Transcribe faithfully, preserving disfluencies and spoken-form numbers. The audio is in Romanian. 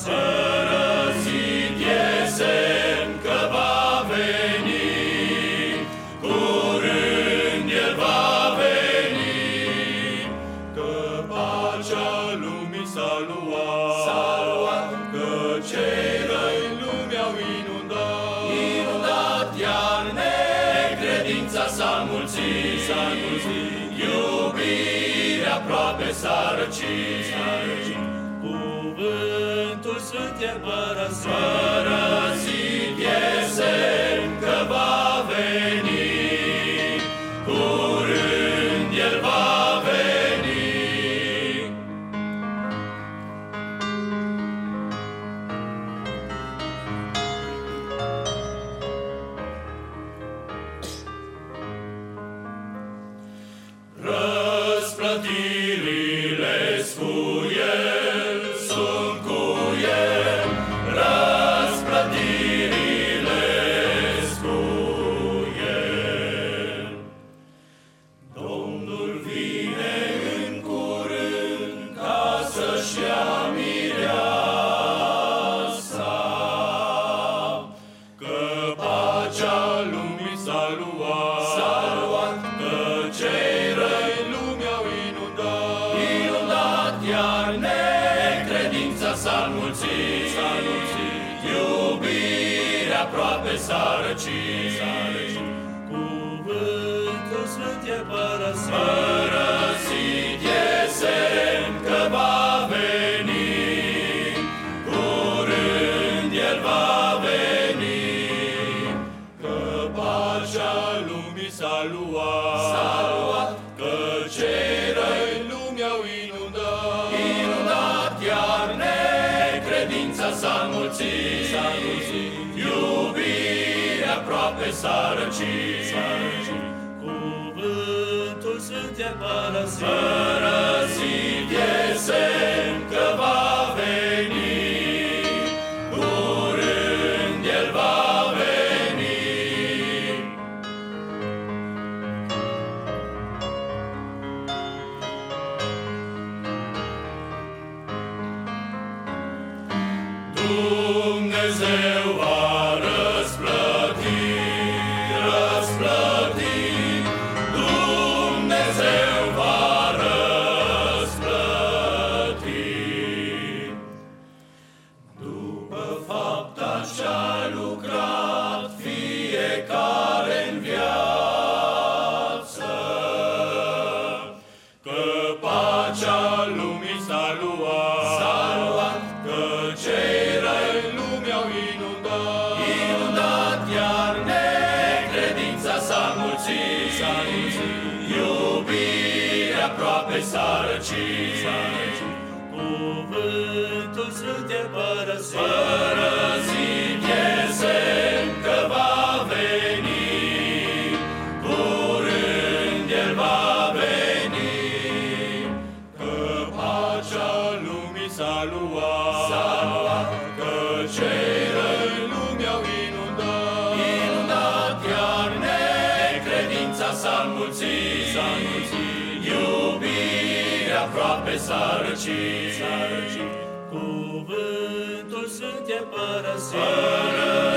Părăsit e semn că va veni, curând El va veni, că pacea lumii s-a luat, s-a luat, că cei răi lumea au inundat, inundat, iar necredința s-a înmulțit, s-a înmulțit, iubirea aproape s-a răcit, s-a răcit. Cuvântul Sfânt e părăsit, părăsit e semn că va veni, curând El va veni. Răsplătirile-s cu El, sunt cu El, răsplătirile-s cu El. Domnul vine în curând ca să-și ia mireasa, că pacea lumii s-a luat, s-a luat, că cei răi lumea au inundat, inundat, iar necredința s-a înmulțit, s-a înmulțit, iubirea aproape s-a răcit, s-a răcit. Cuvântul Sfânt e părăsit, părăsit e semn că va veni, curând El va veni, că pacea lumii s-a luat, s-a luat, că cei răi lumea au inundat, inundat, iar necredința s-a înmulțit, s-a înmulțit, iubirea aproape s-a răcit, s-a răcit. Cuvântul Sfânt e părăsit, părăsit e semn că va veni, curând El va veni. Dumnezeu va răsplăti, răsplăti, Dumnezeu va răsplăti. După fapta ce-a lucrat fiecare în viață, că pacea lumii s-a luat, s-a luat, că cei răi lumea au inundat, inundat, iar necredința s-a înmulțit, s-a înmulțit, iubirea aproape s-a răcit, s-a răcit. Cuvântul Sfânt e părăsit, părăsit e semn că va veni, curând El va veni, că pacea lumii s-a luat, s-a luat, că cei răi lumea au inundat, inundat, iar necredința s-a înmulțit, s-a înmulțit, iubirea aproape s-a răcit, s-a răcit. Cuvântul Sfânt e părăsit,